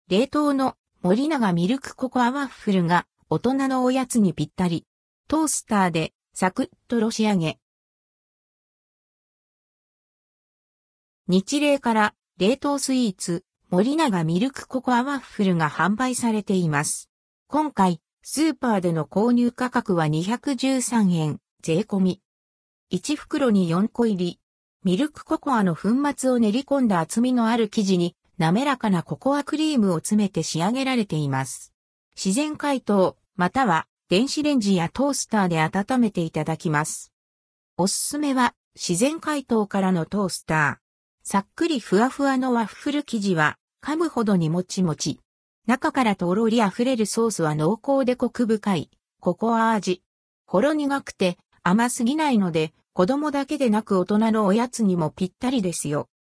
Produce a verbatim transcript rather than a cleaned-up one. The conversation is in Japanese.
冷凍の森永ミルクココアワッフルが大人のおやつにぴったり。トースターでサクッとロシ揚げ。日例から冷凍スイーツ森永ミルクココアワッフルが販売されています。今回スーパーでの購入価格はにひゃくじゅうさんえん税込み。いち袋によんこ入り。ミルクココアの粉末を練り込んだ厚みのある生地に滑らかなココアクリームを詰めて仕上げられています。自然解凍または電子レンジやトースターで温めていただきます。おすすめは自然解凍からのトースター。さっくりふわふわのワッフル生地は噛むほどにもちもち。中からとろりあふれるソースは濃厚でコク深いココア味。ほろ苦くて甘すぎないので子供だけでなく大人のおやつにもぴったりですよ。